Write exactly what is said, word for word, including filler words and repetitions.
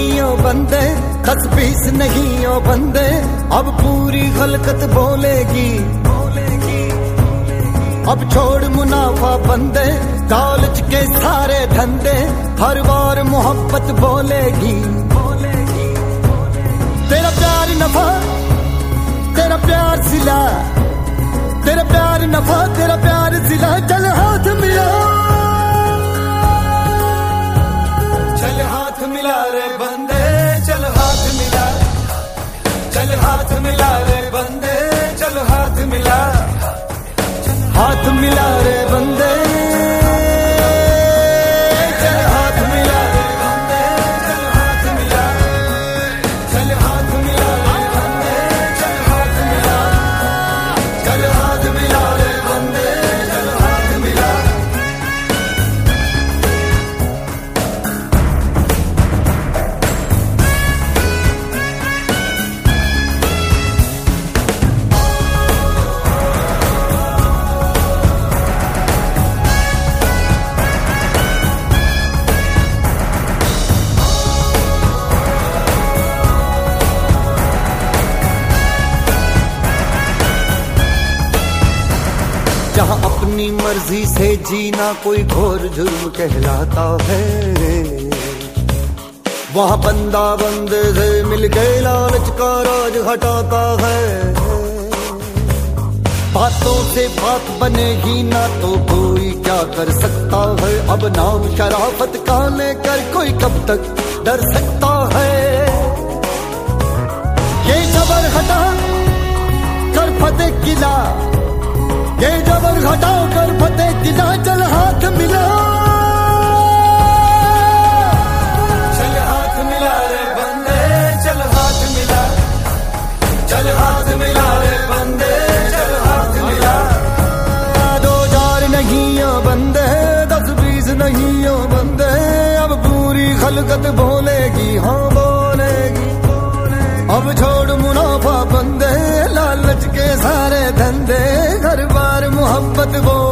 नहीं ओ बंदे, दस बीस नहीं ओ बंदे, अब पूरी खलकत बोलेगी। अब छोड़ मुनाफा बंदे, दौलत के सारे धंधे, हर बार मोहब्बत बोलेगी। तेरा प्यार नफा, तेरा प्यार सिला, तेरा प्यार नफा, तेरा प्यार सिला, चल हाथ मिला, चल हाथ मिला रे बंदे, चल हाथ मिला, चल हाथ मिला रे बंदे, चल हाथ मिला, हाथ मिला रे बंदे, चल हाथ मिला रे बंदे, चल हाथ मिला, चल हाथ मिला रे बंदे, चल हाथ मिला, चल हाथ मिला रे बंदे, चल हाथ मिला। जहाँ अपनी मर्जी से जीना कोई घोर जुर्म कहलाता है, वहाँ बंदा बंदे से मिल गए लालच का राज हटाता है। बातों से बात बनेगी ना तो कोई क्या कर सकता है, अब नाम शराफत का लेकर कोई कब तक डर सकता है। ये जबर हटा कर फतेह किला, ये जबर हटाओ कर फतेह किला, चल हाथ मिला, चल हाथ मिला रे बंदे, चल हाथ मिला, चल हाथ मिला रे बंदे, चल हाथ मिला। दो चार नहीं हो बंदे, दस बीस नहीं हो बंदे, अब पूरी खलकत बोलेगी, हाँ बोलेगी। अब छोड़ मुनाफा बंदे, लालच के सारे धंधे, घर बार मोहब्बत वो